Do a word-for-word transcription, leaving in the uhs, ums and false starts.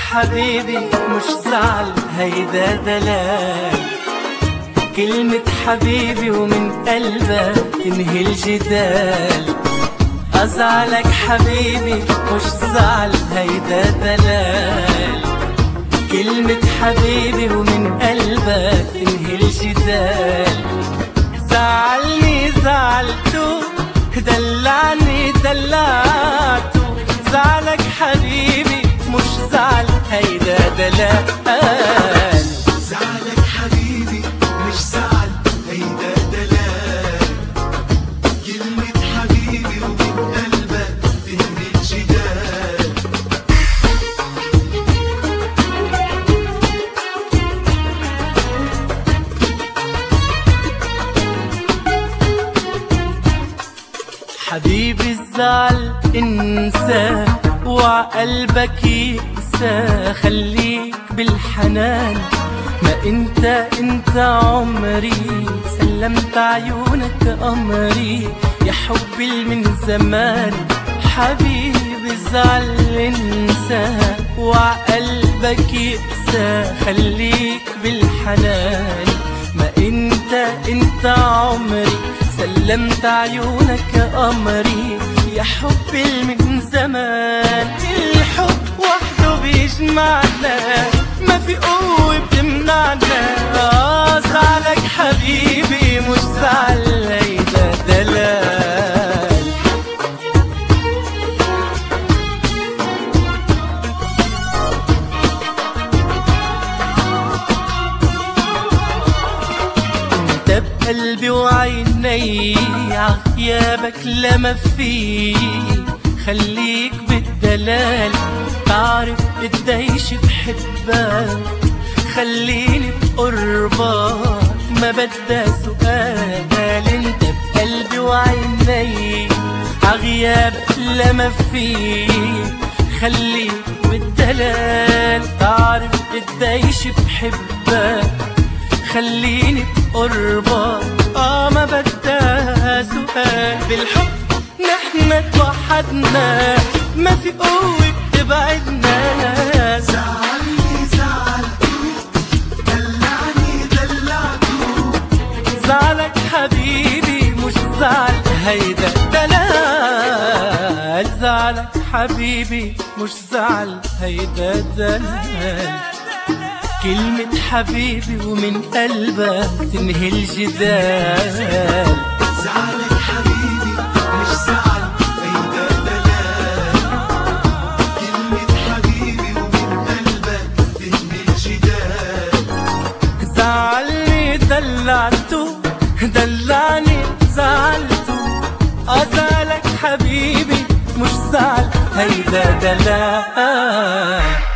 حبيبي مش زعل هيدا دلال، كلمة حبيبي ومن قلبك تنهي الجدال. أزعلك حبيبي مش زعل هيدا دلال، كلمة حبيبي ومن قلبك تنهي الجدال. زعلني زعلته، دلعني دلعته، زعلك حبيبي مش زعل هيدا دلال. زعلك حبيبي مش زعل هيدا دلال، كلمة حبيبي ومن قلبك تهدي الجدال. حبيبي الزعل انسى وعقلبك يقسى، خليك بالحنان، ما انت انت عمري، سلمت عيونك امري يا حبي من زمان. حبيبي الزعل انسى وعقلبك يقسى، خليك بالحنان، ما انت انت عمري، سلمت عيونك أمري يا حبي من زمان. الحب وحده بيجمعنا، ما في قوة بتمنعنا. آه زعلك حبيبي مش زعل هيدا دلال. انت بقلبي وعيني عغيابك لما في، خليك بالدلال، تعرف قديش بحبك، خليني بقربك ما بدها سؤال. انت بقلبي وعيني عغيابك لما في، خليك بالدلال، تعرف قديش بحبك، خليني بقربك اه ما بدها سؤال. بالحب نحن توحدنا، ما في قوة تبعدنا. زعلني زعلته، دلعني دلعته، زعلك حبيبي مش زعل هيدا دلال. زعلك حبيبي مش زعل هيدا دلال، كلمة حبيبي ومن قلبك تنهي الجدال. زعلك حبيبي مش زعل هيدا دلال، كلمة حبيبي ومن قلبك تهدي الجدال. زعلني دلعته، دلعني زعلته، أزعلك حبيبي مش زعل هيدا دلال.